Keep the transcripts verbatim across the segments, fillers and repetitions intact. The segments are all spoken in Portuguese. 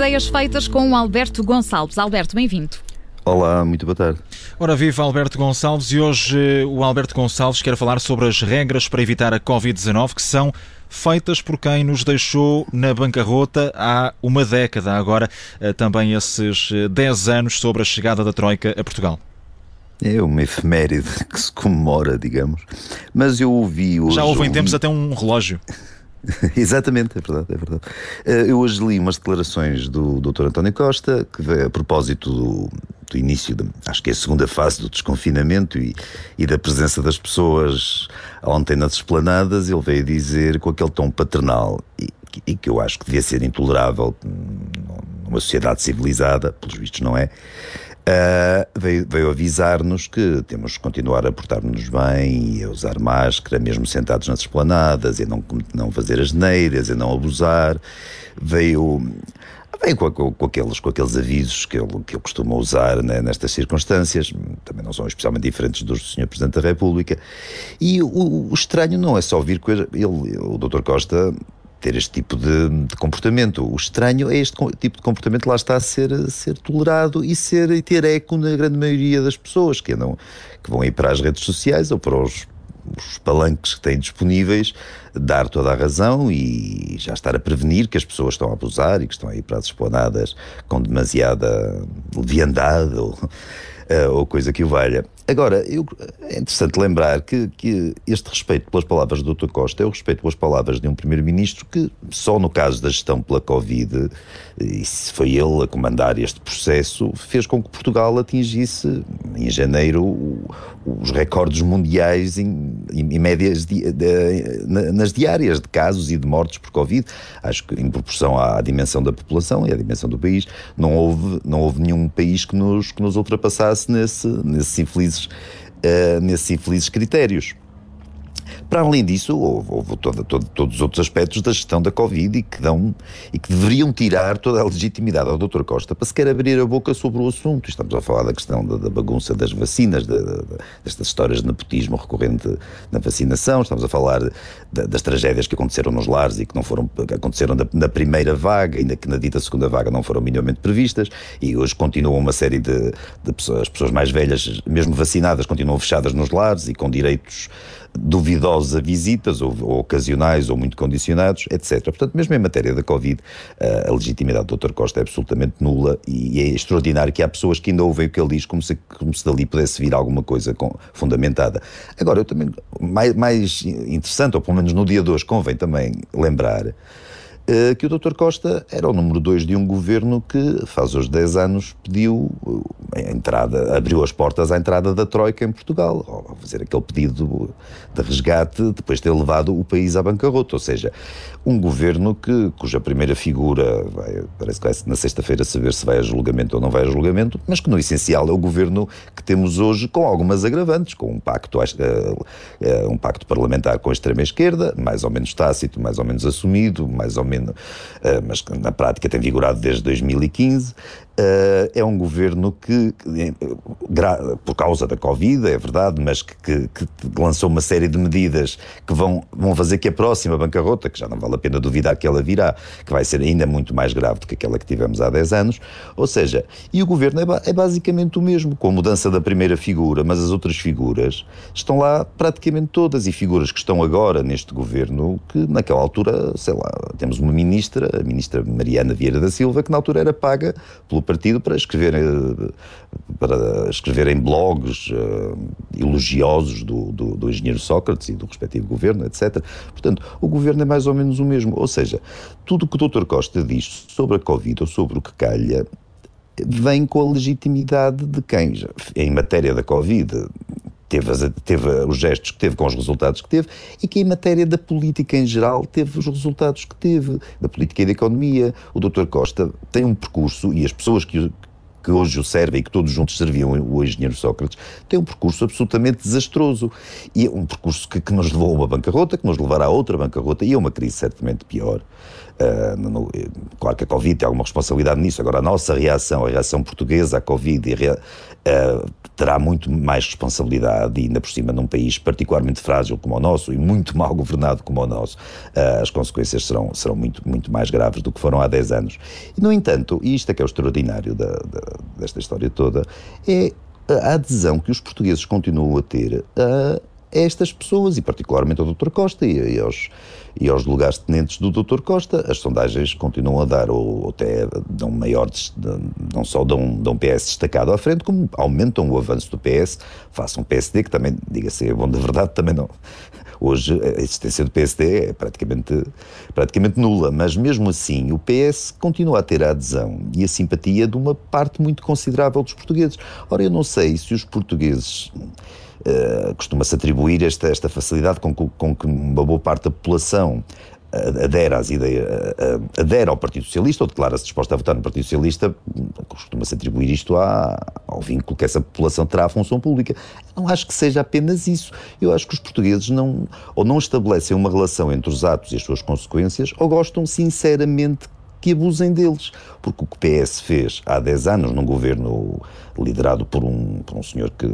ideias feitas com o Alberto Gonçalves. Alberto, bem-vindo. Olá, muito boa tarde. Ora, viva Alberto Gonçalves, e hoje o Alberto Gonçalves quer falar sobre as regras para evitar a covid dezanove que são feitas por quem nos deixou na bancarrota há uma década, agora também esses dez anos sobre a chegada da Troika a Portugal. É uma efeméride que se comemora, digamos, mas eu ouvi hoje... Já houve em ouvi... tempos até um relógio. Exatamente, é verdade, é verdade. Eu hoje li umas declarações do doutor António Costa, que veio a propósito do, do início, de, acho que é a segunda fase do desconfinamento e, e da presença das pessoas ontem nas esplanadas. Ele veio dizer com aquele tom paternal e, e que eu acho que devia ser intolerável numa sociedade civilizada, pelos vistos não é. Uh, veio, veio avisar-nos que temos que continuar a portar-nos bem e a usar máscara, mesmo sentados nas esplanadas, e não, não fazer asneiras, e não abusar. Veio, veio com, com, com, aqueles, com aqueles avisos que ele, que ele costuma usar, né, nestas circunstâncias, também não são especialmente diferentes dos do senhor Presidente da República. E o, o estranho não é só ouvir coisa, ele, o doutor Costa, ter este tipo de, de comportamento. O estranho é este tipo de comportamento lá está a ser, a ser tolerado e, ser, e ter eco na grande maioria das pessoas que, andam, que vão ir para as redes sociais ou para os, os palanques que têm disponíveis, dar toda a razão e já estar a prevenir que as pessoas estão a abusar e que estão a ir para as esplanadas com demasiada leviandade ou, ou coisa que o valha. Agora, eu, é interessante lembrar que, que este respeito pelas palavras do doutor Costa é o respeito pelas palavras de um primeiro-ministro que, só no caso da gestão pela Covid, e se foi ele a comandar este processo, fez com que Portugal atingisse, em janeiro, o, os recordes mundiais em, em médias di, de, nas diárias de casos e de mortes por Covid. Acho que, em proporção à dimensão da população e à dimensão do país, não houve, não houve nenhum país que nos, que nos ultrapassasse nesse, nesses infelizes Uh, nesses infelizes critérios. Para além disso, houve, houve todo, todo, todos os outros aspectos da gestão da Covid e que, dão, e que deveriam tirar toda a legitimidade ao doutor Costa para sequer abrir a boca sobre o assunto. Estamos a falar da questão da, da bagunça das vacinas, de, de, destas histórias de nepotismo recorrente na vacinação, estamos a falar de, das tragédias que aconteceram nos lares e que não foram, que aconteceram na, na primeira vaga, ainda que na dita segunda vaga não foram minimamente previstas, e hoje continuam uma série de, de pessoas, as pessoas mais velhas, mesmo vacinadas, continuam fechadas nos lares e com direitos duvidosos a visitas, ou, ou ocasionais, ou muito condicionados, etcétera. Portanto, mesmo em matéria da Covid, a legitimidade do doutor Costa é absolutamente nula e é extraordinário que há pessoas que ainda ouvem o que ele diz como se, como se dali pudesse vir alguma coisa com, fundamentada. Agora, eu também, mais, mais interessante, ou pelo menos no dia de hoje, convém também lembrar que o doutor Costa era o número dois de um governo que faz hoje dez anos pediu a entrada, abriu as portas à entrada da Troika em Portugal, ao fazer aquele pedido de resgate depois de ter levado o país à bancarrota, ou seja, um governo que, cuja primeira figura, vai, parece que vai na sexta-feira saber se vai a julgamento ou não vai a julgamento, mas que no essencial é o governo que temos hoje com algumas agravantes, com um pacto, um pacto parlamentar com a extrema-esquerda, mais ou menos tácito, mais ou menos assumido, mais ou menos mas que na prática tem vigorado desde dois mil e quinze, é um governo que, por causa da Covid, é verdade, mas que, que, que lançou uma série de medidas que vão, vão fazer que a próxima bancarrota, que já não vale a pena duvidar que ela virá, que vai ser ainda muito mais grave do que aquela que tivemos há dez anos, ou seja, e o governo é, é basicamente o mesmo, com a mudança da primeira figura, mas as outras figuras estão lá praticamente todas, e figuras que estão agora neste governo, que naquela altura, sei lá, temos uma ministra, a ministra Mariana Vieira da Silva, que na altura era paga pelo partido para escrever, para escrever em blogs uh, elogiosos do, do, do engenheiro Sócrates e do respectivo governo, etcétera. Portanto, o governo é mais ou menos o mesmo. Ou seja, tudo o que o doutor Costa diz sobre a Covid ou sobre o que calha vem com a legitimidade de quem, já, em matéria da Covid, Teve, as, teve os gestos que teve com os resultados que teve e que em matéria da política em geral teve os resultados que teve, da política e da economia. O doutor Costa tem um percurso, e as pessoas que, que hoje o servem e que todos juntos serviam o engenheiro Sócrates, têm um percurso absolutamente desastroso, e um percurso que, que nos levou a uma bancarrota, que nos levará a outra bancarrota e a uma crise certamente pior. Uh, no, claro que a Covid tem alguma responsabilidade nisso. Agora, a nossa reação, a reação portuguesa à Covid, uh, terá muito mais responsabilidade, e ainda por cima num país particularmente frágil como o nosso e muito mal governado como o nosso, uh, as consequências serão, serão muito, muito mais graves do que foram há dez anos. E, no entanto, e isto é que é o extraordinário da, da, desta história toda, é a adesão que os portugueses continuam a ter a estas pessoas, e particularmente ao doutor Costa e, e, aos, e aos lugares tenentes do doutor Costa. As sondagens continuam a dar, ou, ou até dão maior, não só dão, dão P S destacado à frente, como aumentam o avanço do P S, façam P S D, que também, diga-se, é bom de verdade, também não. Hoje a existência do P S D é praticamente, praticamente nula, mas mesmo assim o P S continua a ter a adesão e a simpatia de uma parte muito considerável dos portugueses. Ora, eu não sei se os portugueses... Uh, costuma-se atribuir esta, esta facilidade com, com que uma boa parte da população adere às ideias, uh, adere ao Partido Socialista, ou declara-se disposta a votar no Partido Socialista. Costuma-se atribuir isto à, ao vínculo que essa população terá à função pública. Eu não acho que seja apenas isso. Eu acho que os portugueses não, ou não estabelecem uma relação entre os atos e as suas consequências, ou gostam sinceramente que abusem deles, porque o que o P S fez há dez anos num governo liderado por um, por um senhor que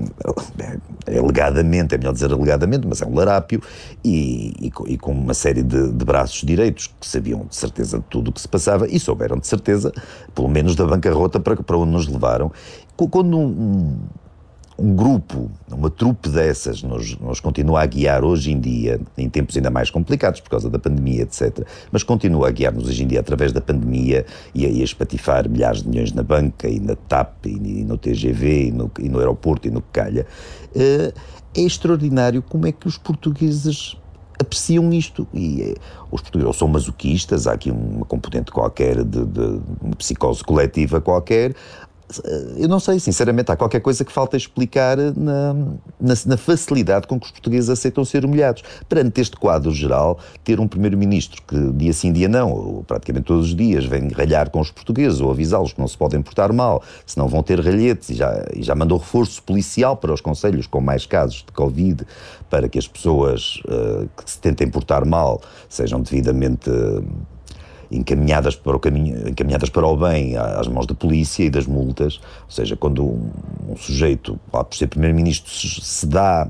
é alegadamente, é melhor dizer alegadamente, mas é um larápio, e, e, e com uma série de, de braços direitos que sabiam de certeza de tudo o que se passava e souberam de certeza, pelo menos da bancarrota para, para onde nos levaram. Quando um, um Um grupo, uma trupe dessas nos, nos continua a guiar hoje em dia, em tempos ainda mais complicados por causa da pandemia, etcétera, mas continua a guiar-nos hoje em dia através da pandemia e a, e a espatifar milhares de milhões na banca e na T A P e, e no T G V e no, e no aeroporto e no que calha, uh, é extraordinário como é que os portugueses apreciam isto. E é, os portugueses ou são masoquistas, há aqui uma componente qualquer de, de uma psicose coletiva qualquer. Eu não sei, sinceramente, há qualquer coisa que falta explicar na, na, na facilidade com que os portugueses aceitam ser humilhados. Perante este quadro geral, ter um primeiro-ministro que dia sim, dia não, ou praticamente todos os dias, vem ralhar com os portugueses ou avisá-los que não se podem portar mal, senão vão ter ralhetes, e já, e já mandou reforço policial para os concelhos com mais casos de Covid, para que as pessoas uh, que se tentem portar mal sejam devidamente... Uh, encaminhadas para o caminho, encaminhadas para o bem às mãos da polícia e das multas. Ou seja, quando um, um sujeito, lá por ser primeiro-ministro, se, se dá,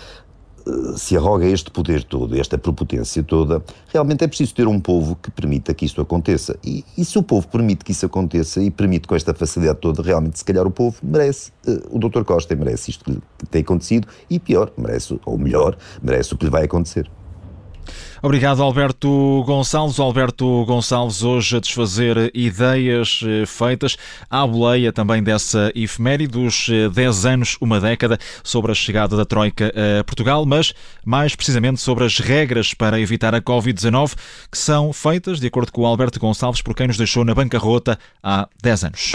se arroga este poder todo, esta prepotência toda, realmente é preciso ter um povo que permita que isso aconteça. E, e se o povo permite que isso aconteça e permite com esta facilidade toda, realmente, se calhar o povo merece, o doutor Costa merece isto que tem acontecido, e pior, merece, ou melhor, merece o que lhe vai acontecer. Obrigado, Alberto Gonçalves. Alberto Gonçalves hoje a desfazer ideias feitas à boleia também dessa efeméride dos dez anos, uma década, sobre a chegada da Troika a Portugal, mas mais precisamente sobre as regras para evitar a covid dezanove, que são feitas, de acordo com o Alberto Gonçalves, por quem nos deixou na bancarrota há dez anos.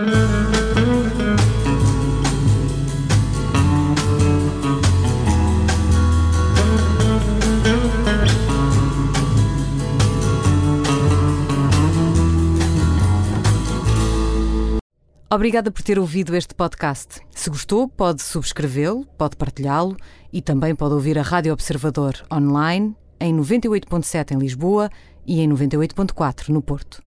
Obrigada por ter ouvido este podcast. Se gostou, pode subscrevê-lo, pode partilhá-lo e também pode ouvir a Rádio Observador online em noventa e oito ponto sete em Lisboa e em noventa e oito ponto quatro no Porto.